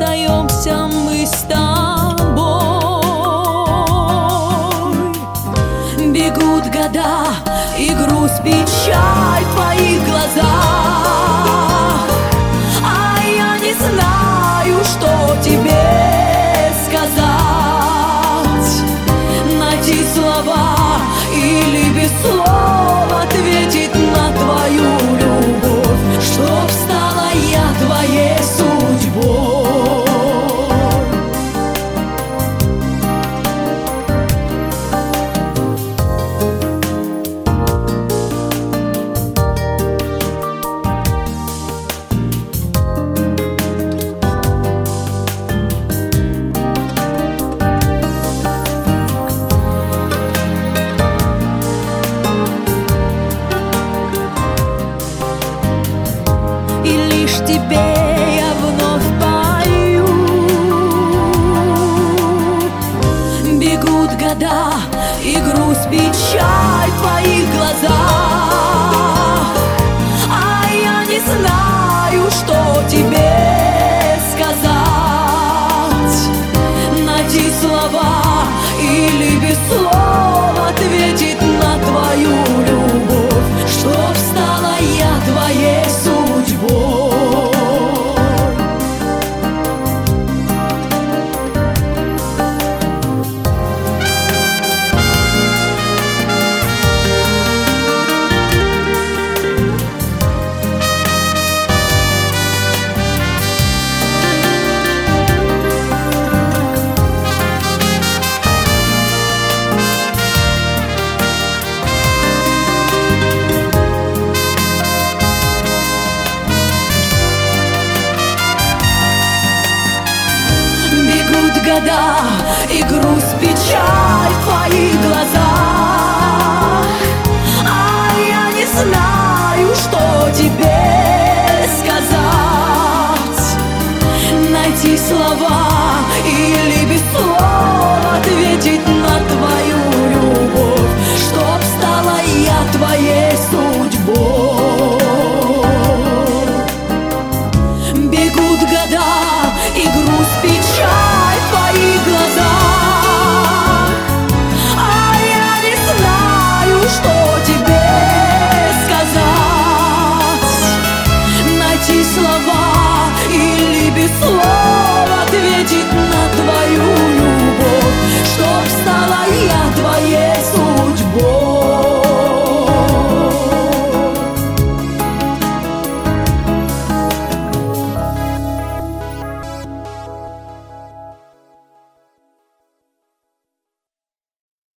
расстаемся мы с тобой. Бегут года, и грусть, печаль в твоих глазах, а я не знаю, что тебе сказать. Найти слова или без слов ответить на твою любовь, чтоб стала я твоей судьбой. Тебе я вновь пою. Бегут года, и грусть, печаль в твоих глазах, а я не знаю, что тебе сказать. Найти слова или без слов ответить на твою любовь, чтоб стала я твоей судьбой. Года, и грусть, печаль в твоих глазах, а я не знаю, что тебе сказать. Найти слова или без слов ответить